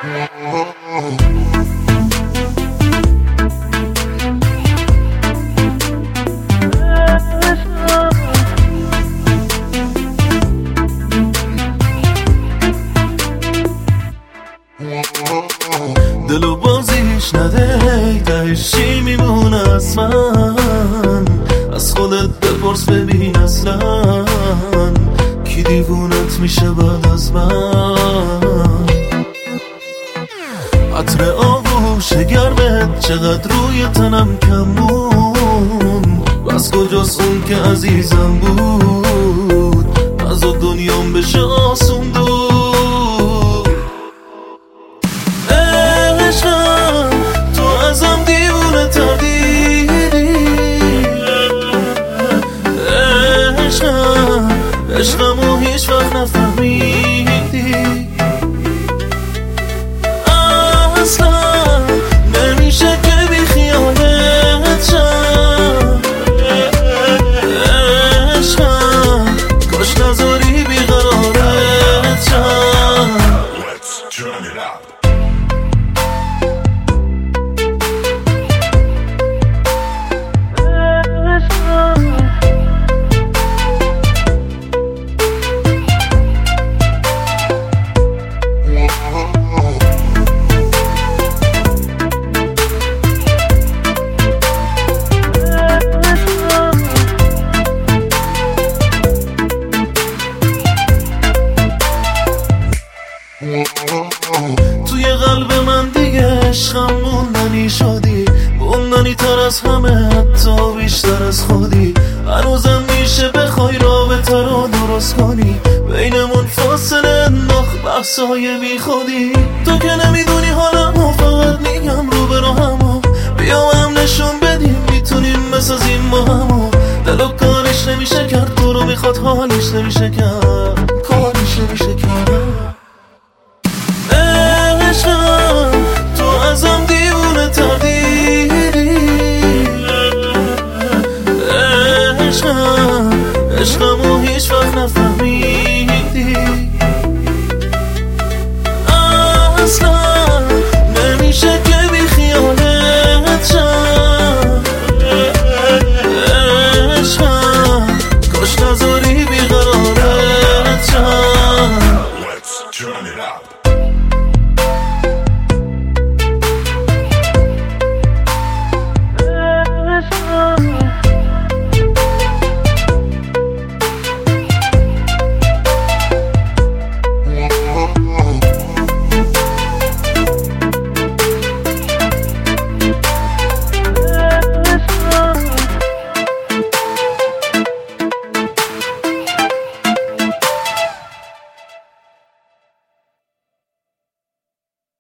دلو بازیش نده، تهش چی میمونه از من؟ از خودت بپرس ببین اصلا کی دیوونت میشه بعد از من؟ عطر آغوش گرمت چقدر روی تنم کمون، بس کجاست اون که عزیزم بود از دنیام بشه آسون دور. عشقم تو ازم دیوونه تر دیدی، عشقمو هیچ وقت نفهمیدی، اصلا نمیشه که بی خیالت شم. عشقم کاش نذاری بیقرارت شم. Let's turn it up. توی قلب من دیگه عشقم موندنی شدی، موندنی تر از همه حتی بیشتر از خودی. هنوزم میشه بخوای رابطه رو درست کنی، بینمون فاصله انداخت بحثای بی خودی. تو که نمیدونی حالمو، فقط میگم رو به راهمو، بیا هم نشون بدیم میتونیم بسازیم ما همو. دلو کارش نمیشه کرد، تو رو میخواد حالش نمیشه کرد، کارش نمیشه کرد.